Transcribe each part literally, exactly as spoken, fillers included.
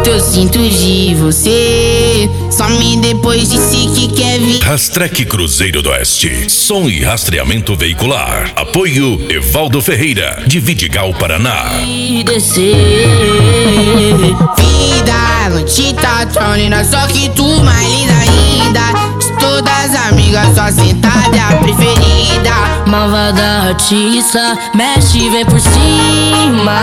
falta eu sinto de você. Some depois disse que quer vir. Rastrec Cruzeiro do Oeste. Som e rastreamento veicular. Apoio Evaldo Ferreira, de Vidigal, Paraná. E descer. Vida, noite tá tronina, só que tu mais linda ainda. De todas as amigas, só sentada é a preferida. Malvada artista, mexe, vem por cima.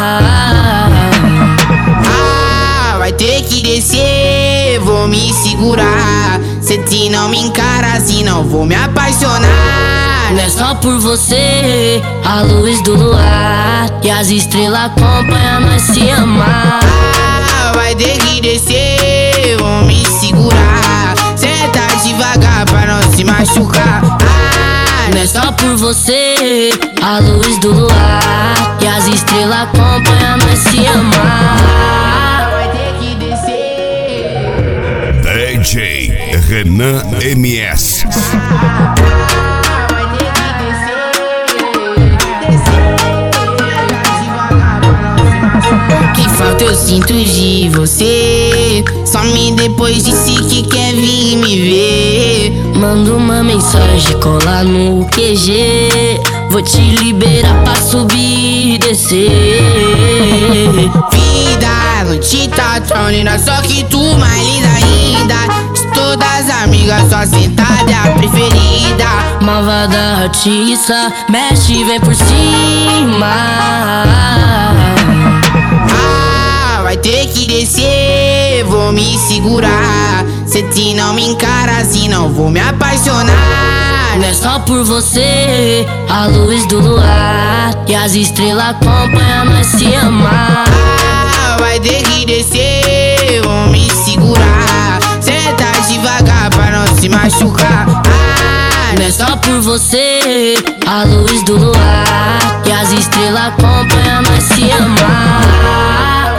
Ah, vai ter que descer, vou me segurar. Se te não me encara assim, não vou me apaixonar. Não é só por você, a luz do luar e as estrelas acompanham nós se amar. Ah, vai ter que descer, vou me segurar. Senta devagar pra não se machucar. Ah, não é só por você, a luz do luar e as estrelas acompanham nós se amar. Vai ter que descer. D J Renan M S. Que falta eu sinto de você. Some depois disse que quer vir me ver. Manda uma mensagem, cola no Q G. Vou te liberar pra subir e descer. Vida, noite tá tronina, só que tu mais linda ainda. De todas as amigas, só sentada é a preferida. Malvada artista, mexe, vem por cima. Ah, vai ter que descer, vou me segurar. Se te não me encara assim, não vou me apaixonar. Não é só por você, a luz do luar e as estrelas acompanham nós se amar. Ah, vai ter que descer, vou me segurar. Senta devagar pra não se machucar. Ah, não é só por você, a luz do luar e as estrelas acompanham nós se amar.